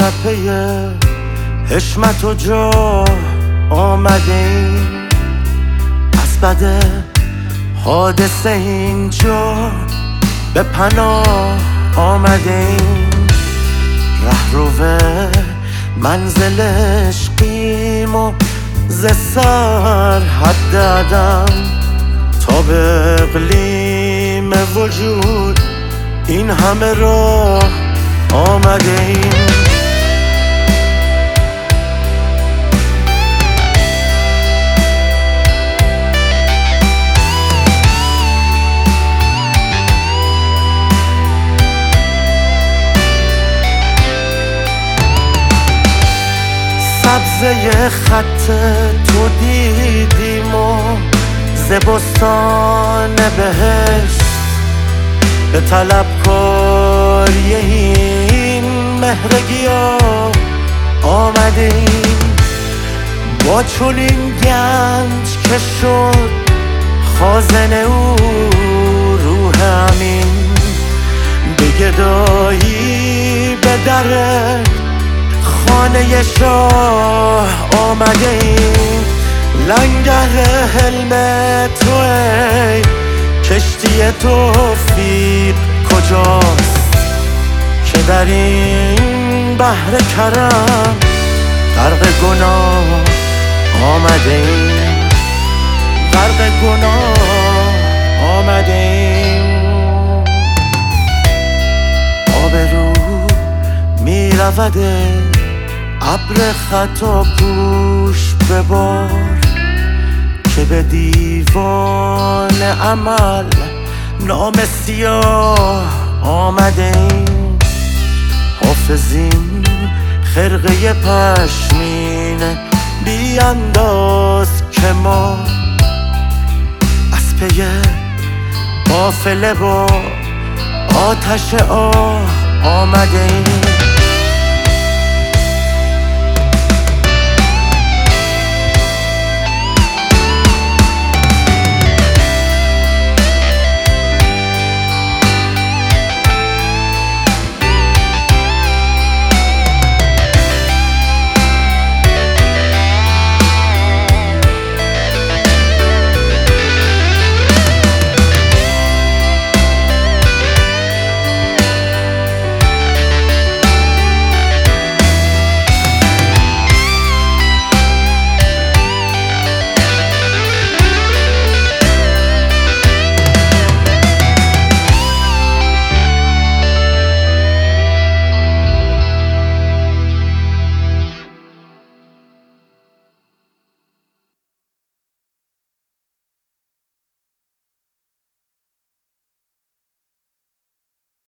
پی حشمت و جاه آمدیم، از بد حادثه اینجا به پناه آمدیم. رهرو منزل عشقیم و ز سرحد عدم تا به اقلیم وجود این همه راه آمدیم. سبزه خط تو دیدیم و ز بستان بهشت به طلبکاری این مهر گیاه آمدیم. با چنین گنج که شد خازن او روح امین، به گدایی به در خانه شاه آمدیم. لنگر حلم تو ای کشتی توفیق کجاست که در این بحر کرم غرق گناه آمدیم، غرق گناه آمدیم. آبرو می رود ابر خطا پوش ببار که به دیوان عمل نام سیاه آمدیم. حافظیم خرقه پشمین بی انداز که ما از پی قافله با آتش آه آمدیم.